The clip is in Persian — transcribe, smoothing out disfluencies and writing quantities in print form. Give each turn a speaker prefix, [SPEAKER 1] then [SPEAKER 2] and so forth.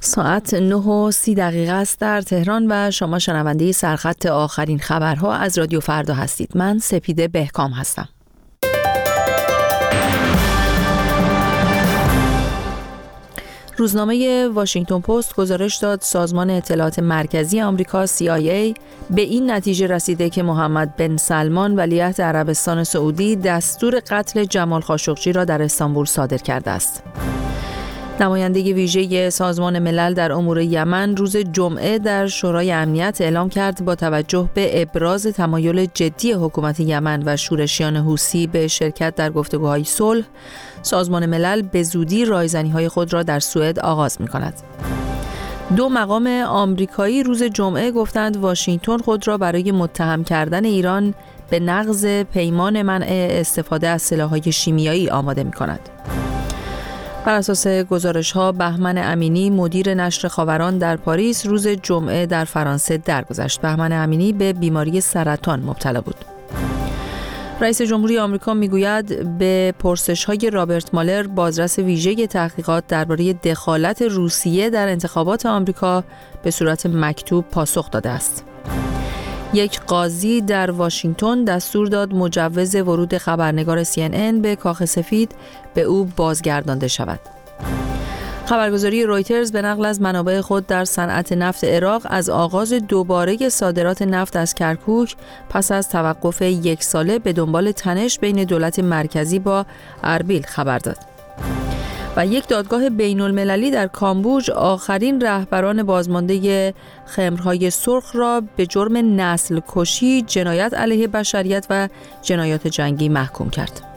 [SPEAKER 1] ساعت 9:30 است در تهران و شما شنونده سرخط آخرین خبرها از رادیو فردا هستید. من سپیده بهکام هستم. روزنامه واشنگتن پست گزارش داد سازمان اطلاعات مرکزی آمریکا CIA به این نتیجه رسیده که محمد بن سلمان ولیعهد عربستان سعودی دستور قتل جمال خاشقجی را در استانبول صادر کرده است. نماینده ویژه سازمان ملل در امور یمن روز جمعه در شورای امنیت اعلام کرد با توجه به ابراز تمایل جدی حکومت یمن و شورشیان حوثی به شرکت در گفتگوهای صلح، سازمان ملل به زودی رایزنی‌های خود را در سوئد آغاز می‌کند. 2 مقام آمریکایی روز جمعه گفتند واشنگتن خود را برای متهم کردن ایران به نقض پیمان منع استفاده از سلاح‌های شیمیایی آماده می‌کند. بر اساس گزارش‌ها بهمن امینی مدیر نشر خاوران در پاریس روز جمعه در فرانسه درگذشت. بهمن امینی به بیماری سرطان مبتلا بود. رئیس جمهوری آمریکا میگوید به پرسش‌های رابرت مالر بازرس ویژه تحقیقات درباره دخالت روسیه در انتخابات آمریکا به صورت مکتوب پاسخ داده است. یک قاضی در واشنگتن دستور داد مجوز ورود خبرنگار CNN به کاخ سفید به او بازگردانده شود. خبرگزاری رویترز به نقل از منابع خود در صنعت نفت عراق از آغاز دوباره صادرات نفت از کرکوک پس از توقف 1 ساله به دنبال تنش بین دولت مرکزی با اربیل خبر داد. و یک دادگاه بین‌المللی در کامبوج آخرین رهبران بازمانده خمرهای سرخ را به جرم نسل کشی، جنایت علیه بشریت و جنایات جنگی محکوم کرد.